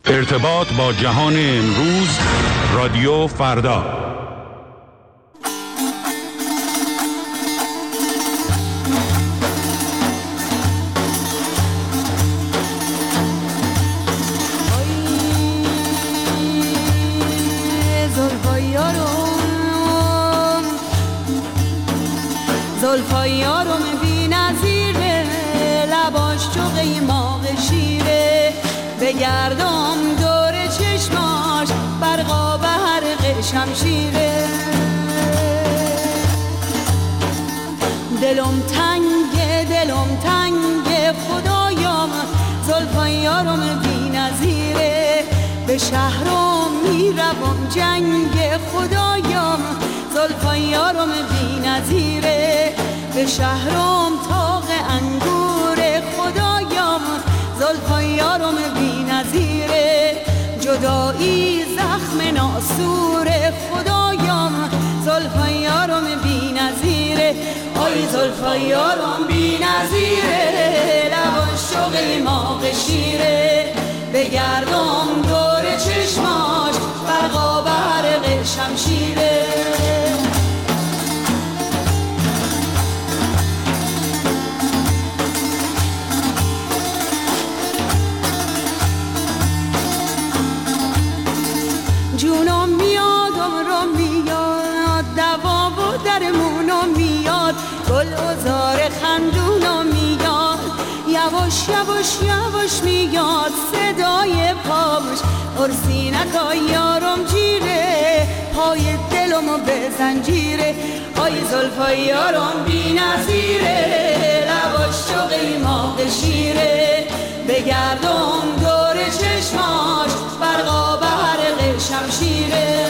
ارتباط با جهان امروز، رادیو فردا. زلفای یارم بی نظیره، لباش چو قیماق شیره، بگردم دور چشماش برقا به حرق شمشیره. دلم تنگه خدایم، زلفای یارم بی نظیره، به شهرم میروم جنگ خدایم، زلفای یارم بی نظیره، به شهرم تاق انگور خدایم، زلفای یارم بی نظیره، جدایی زخم ناسور خدایم، زلفای یارم بی نظیره. آی زلفای یارم بی نظیره، لباش چو قیماق شیره، بگردم دور چشماش برقا به حرق شمشیره. جونم میادم رو میاد، دوا و درمونم میاد، گل عذار خندونم میاد، یواش یواش یواش میاد صدای پاش، ارسینکا یارم جیره، پای دلمو به زنجیره. آی زلفای یارم بی نظیره، لباش چو قیماق شیره، بگردم دور چشماش برقا به حرق شمشیره.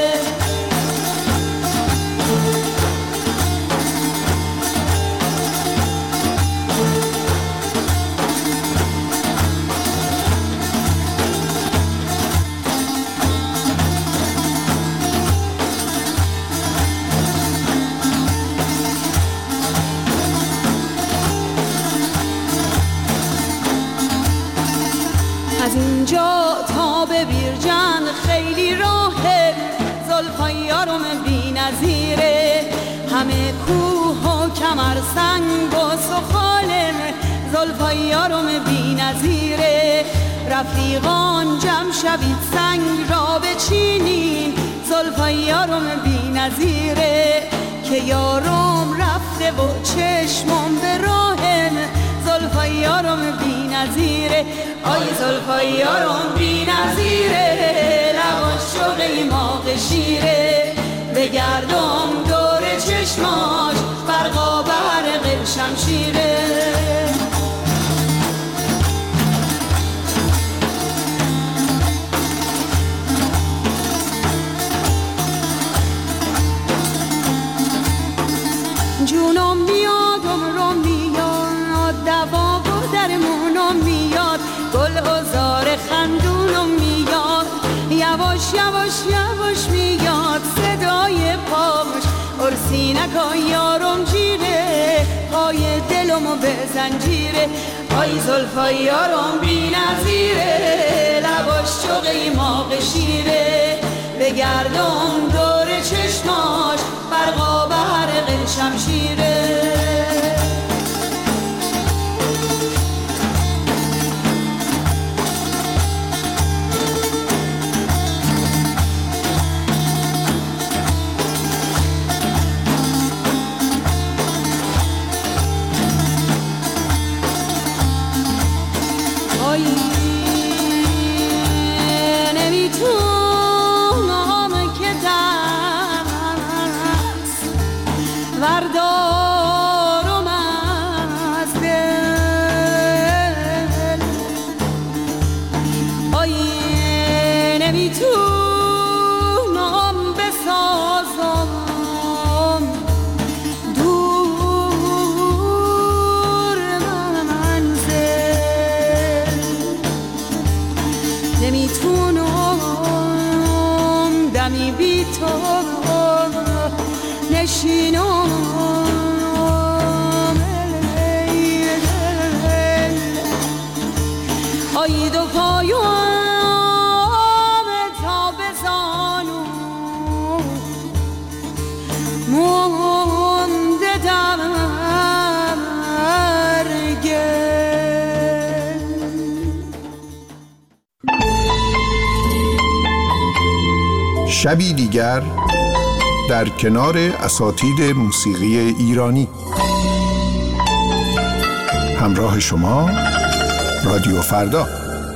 از اینجا تا به بیرجند خیلی راهه، زلفای یارم بی نظیره، همه کوه و کمر سنگ و سخالم، زلفای یارم بی نظیره، رفیقان جمع شوید سنگ را بچینین، زلفای یارم بی نظیره، که یارم رفته و چشمم به راهم، زلفای یارم بی نظیره. آی زلفای یارم بی نظیره، لباش چو قیماق شیره، بگردم دور چشماش برقا به حرق شمشیره. جونم میادم رو میاد، دوا و درمونم میاد، گل عذار خندونم میاد، یواش یواش یواش میاد صدای پاش، ارسینکا یارم جیره، پای دلمو به زنجیره. آی زلفای یارم بی نظیره، لباش چو قیماق شیره، بگردم دور چشماش برقا به حرق شمشیره. نمیتونم که دست وردارم از دل، آی نمیتونم بسازم دور منزل، نمیتونم دمی بی تو نشینم، آی دو پایان شبی دیگر در کنار اساتید موسیقی ایرانی. همراه شما رادیو فردا.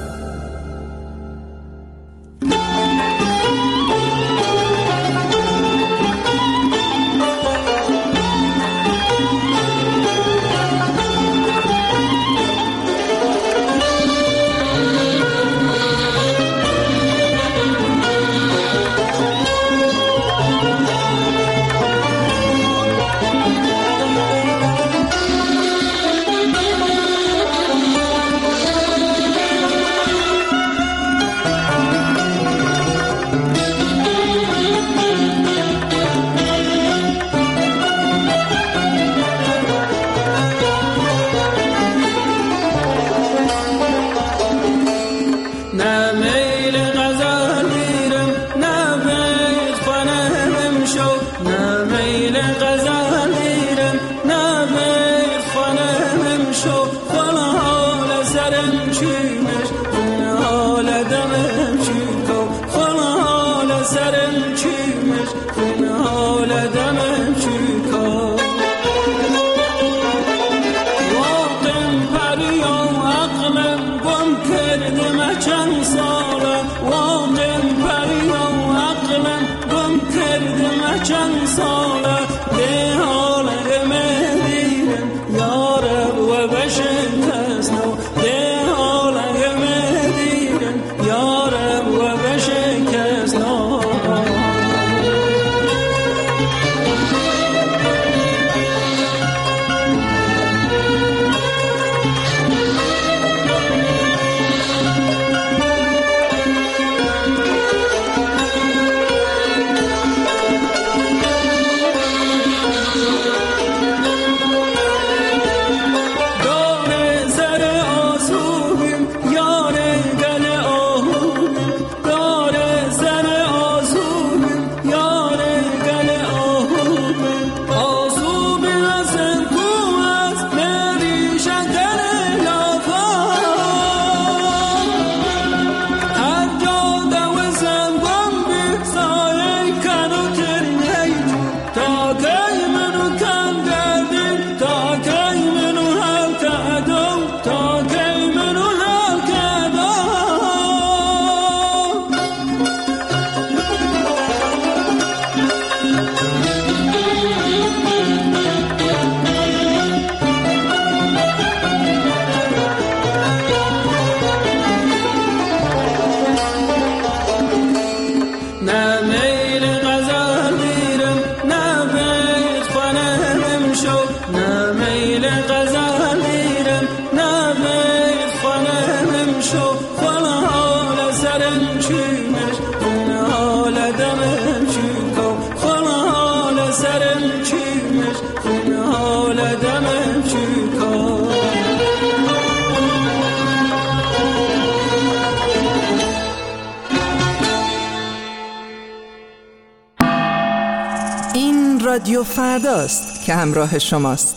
این رادیو فرداست که همراه شماست.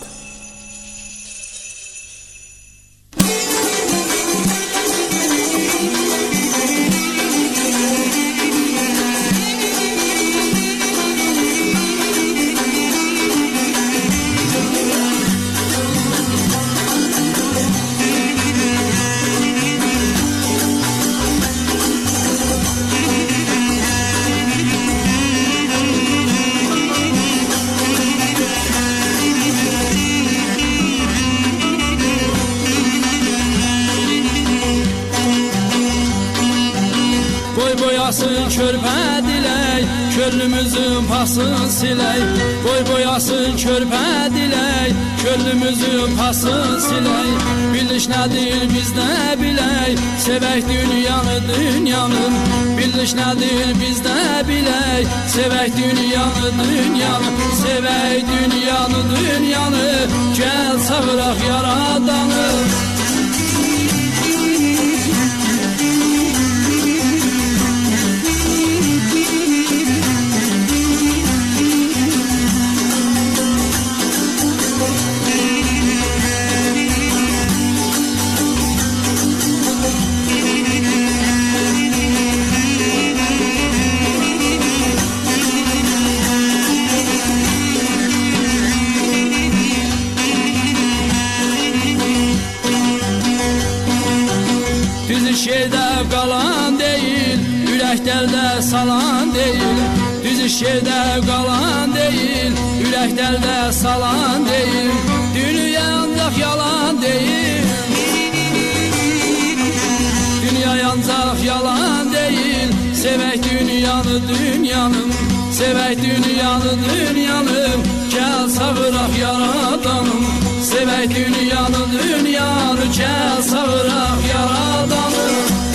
Körpə dilək, könlümüzün pasını silək. Boy boyasın körpə dilək, könlümüzün pasını silək. Biliş nədir biz nə bilək, sevək dünyanı dünyanın. Biliş nədir biz nə bilək, sevək dünyanı dünyanı. Sevək dünyanı dünyanı, gəl çağıraq yaradanı. Düz şeydə qalan deyil, ürəklərdə salan deyil. Düz şeydə qalan deyil, ürəklərdə salan deyil. Dünya ancaq yalan deyil. Dünya ancaq yalan deyil. Sevək dünyanı, dünyanı. Sevək dünyanı, dünyanı. Gəl sağıraq yaradanım. Sevək dünyanı, dünyanı. Gəl sağıraq yaradanım.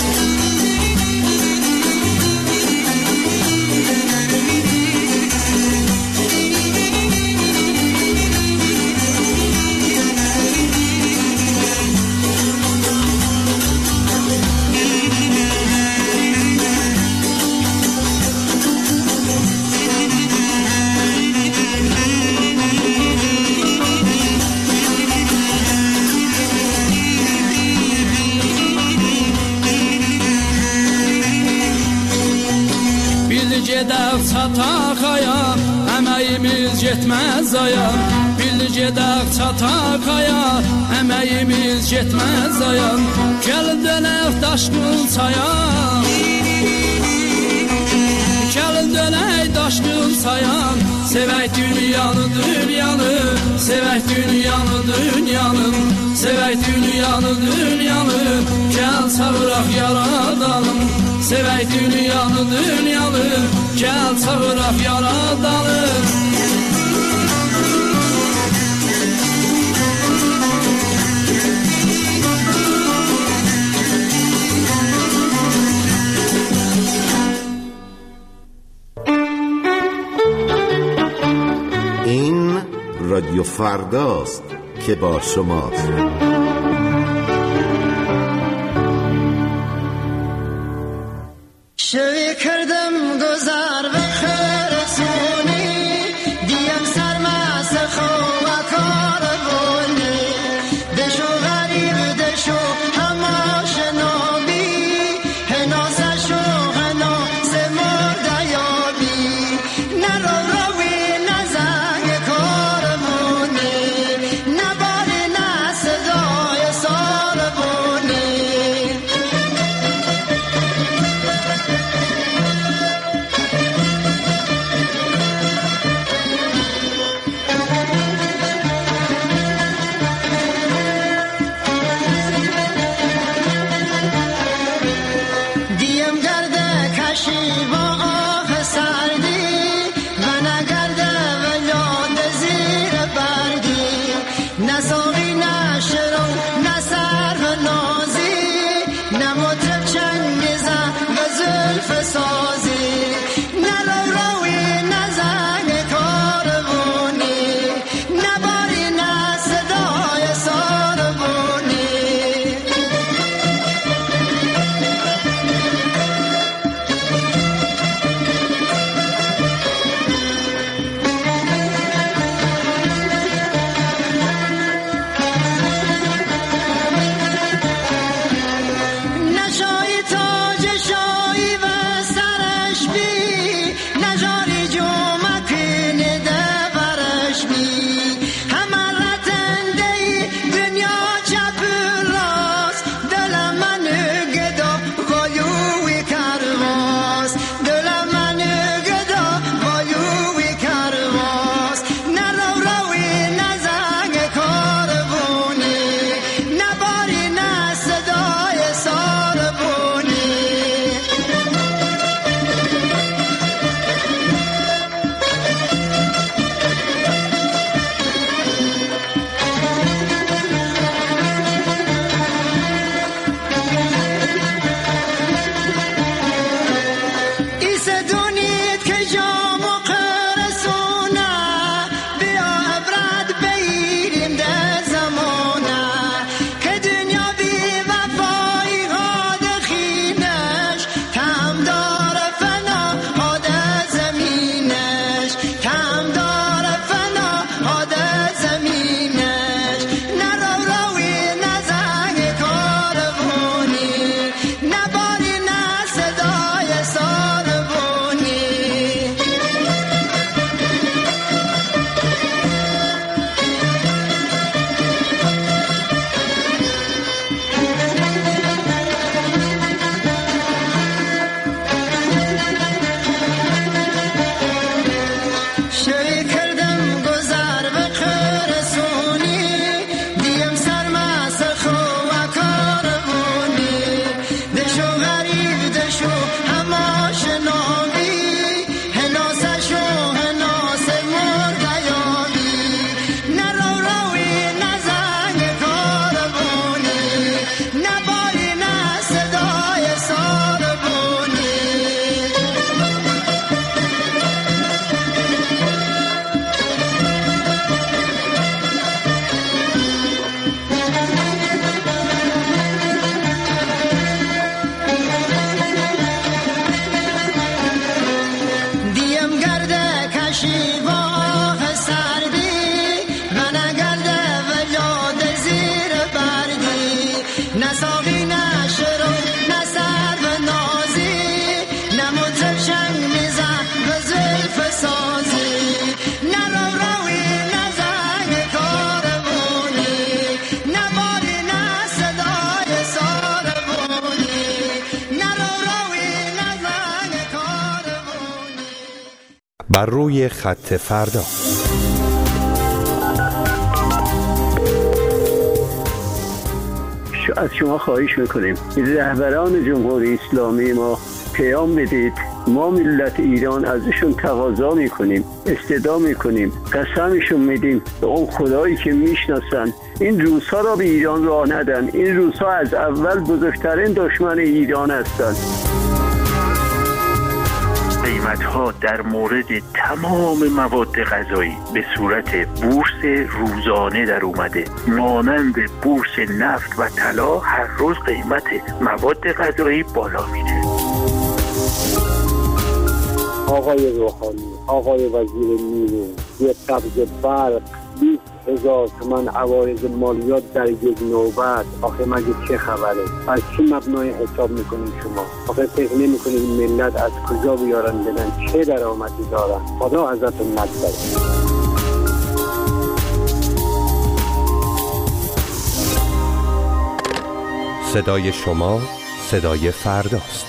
Gedək çataq aya, əməyimiz getməz aya. Bildi gedək çataq aya, əməyimiz getməz aya. Gəlin dönək daşqın çaya. Gəlin dönək daşqın çaya. Sevək dünyanı, dünyanı. Sevək dünyanı, dünyanı. Sevək dünyanı, dünyanı. Gəl sağıraq yaradanım. Sevək dünyanı, dünyanı. Gəl çağıraq yaradanım. این رادیو فرداست که با شماست. شوی کردم گذار به خرسونی دیم سرمست خواه کار بونی دشو غریب دشو هماش نابی هناسشو هناس مردیابی نرو روی نزنگ کار بونی نباری نصدای سال بونی شایی تاج شایی و سرش بی بر روی خط فردا. از شما خواهش میکنیم رهبران جمهوری اسلامی ما پیام بدید، ما ملت ایران ازشون تقاضا میکنیم، استدعا میکنیم، قسمشون میدیم به اون خدایی که میشناسن این روس‌ها را به ایران راه ندن. این روس‌ها از اول بزرگترین دشمن ایران هستند. قیمت‌ها در مورد تمام مواد غذایی به صورت بورس روزانه در اومده، مانند بورس نفت و طلا. هر روز قیمت مواد غذایی بالا میره. آقای روحانی، آقای وزیر نیرو، یک قبض برق 20,000 تومان عوارض مالیات در یک نوبت. آخه مگه چه خبره؟ از چی مبنای حساب میکنید شما؟ آخه فکر نمیکنید ملت از کجا بیارن بدن؟ چه درآمدی دارن؟ خدا ازتون نگذره. صدای شما صدای فرداست.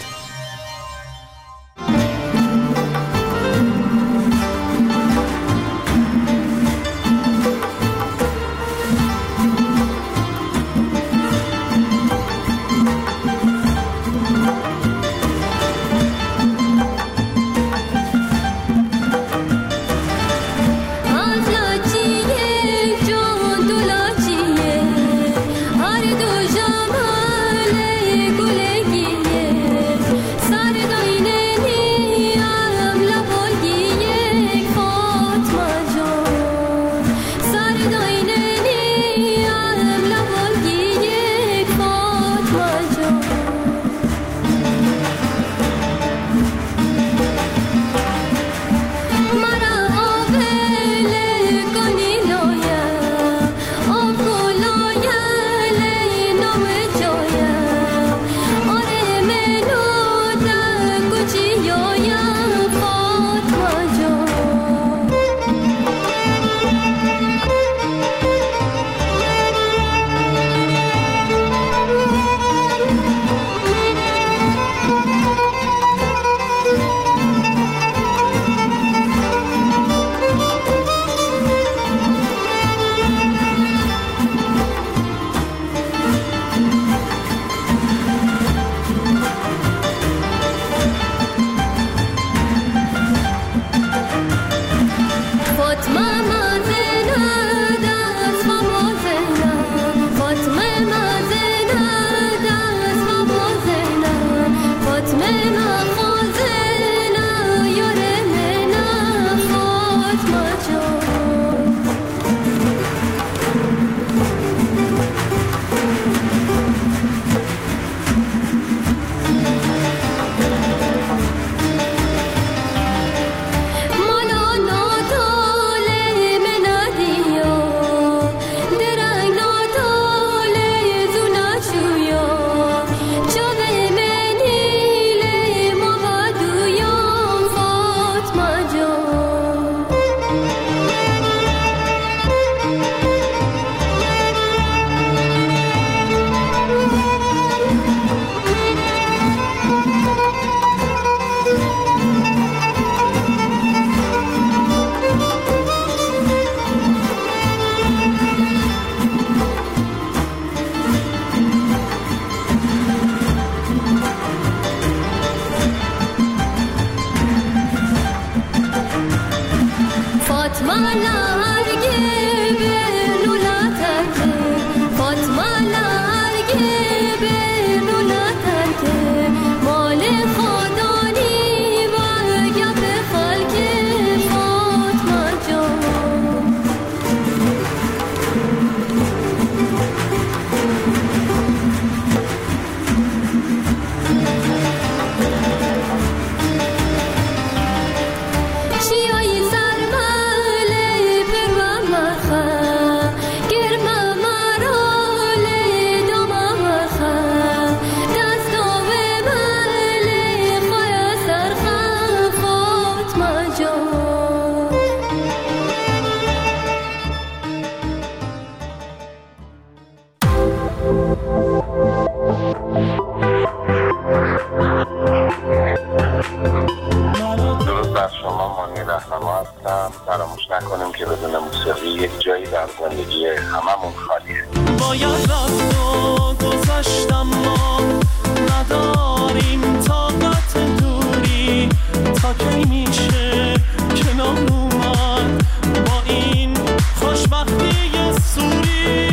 زندگی هممون خالیه. باید رفت و گذاشتم ما نداریم طاقت دوری تا کی میشه کنار اومد با این خوشبختی سوری.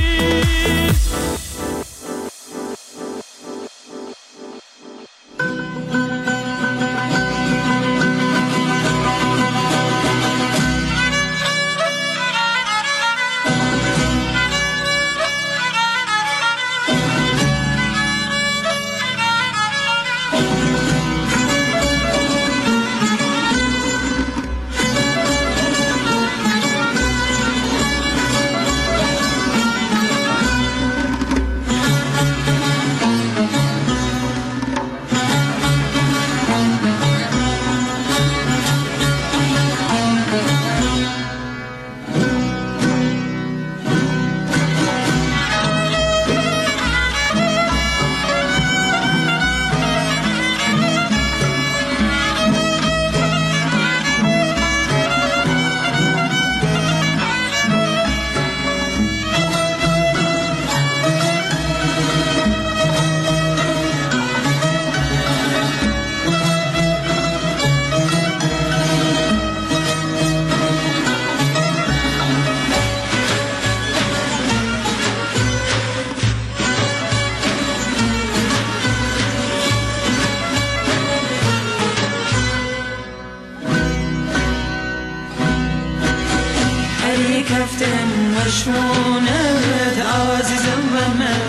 کفتم مشمونت عزیزم و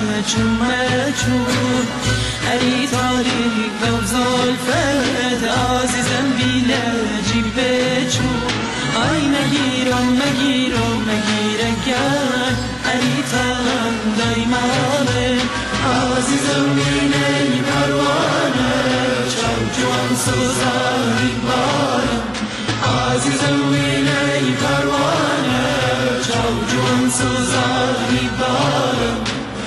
مجموع اری تاریک و زلفت عزیزم بیله جیب چو آی مگیرم گرد اری تاهم دایمانه عزیزم بینه پروانه چو جوان سوزاری بارم عزیزم بینه پروانه جوان سوزاری بارم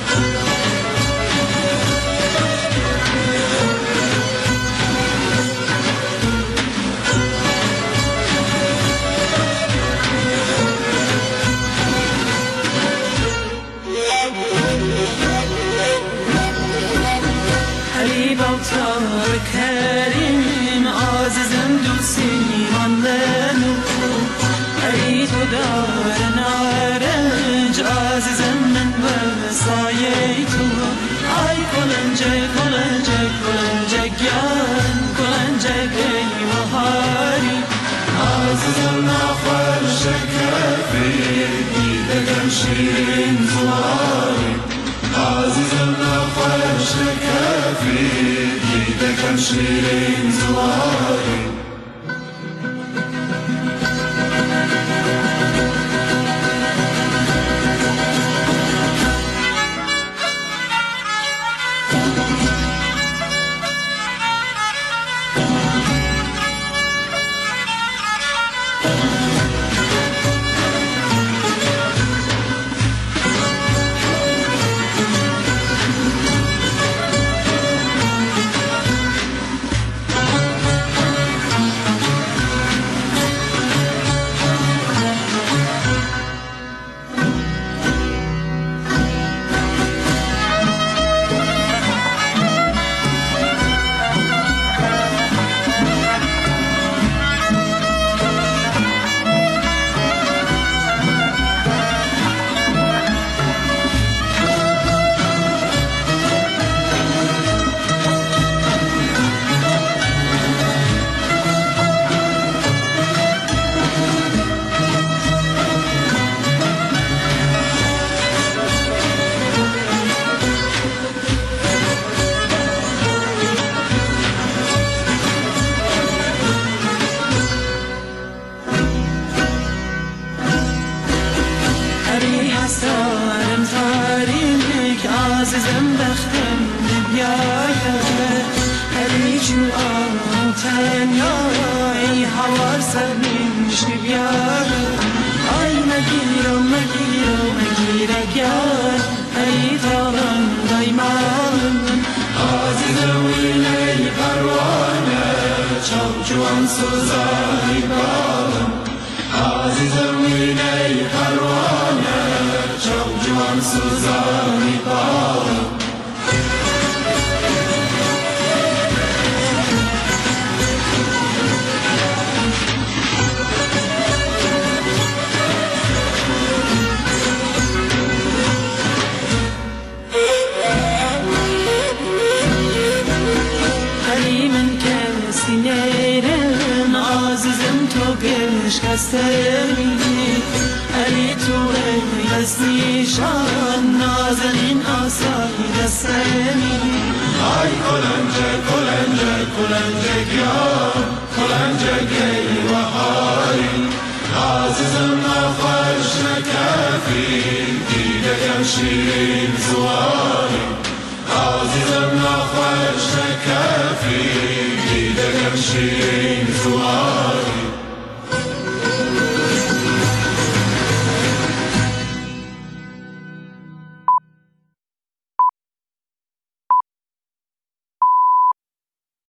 حبیب اوتار کریم عزیزم دوستی ماندنو ای تو دار نارنج عزیزم من و سایه تو ای کلنجه گیان کلنجه ای بهاری عزیزم نخور شکفی دیدگم شیرین زواری عزیزم نخور شکفی دیدگم شیرین زواری عزیزم بختم بیاید هری جو تنیای هوار سرنیش بیاد آی مگیرم گرد هری تارم دایمان عزیزم ویلی پروانه چو جوان سوزاری بالم عزیزم ویلی پروانه زنی بارم شکستنی علی تو دستیشان نازنین آسایی دستنی ای کلنجه کلنجه کلنجه گیان کلنجه گی و هاری عزیزم نخوش نکفی دیده کم شیرین زواری عزیزم نخوش نکفی دیده کم شیرین زواری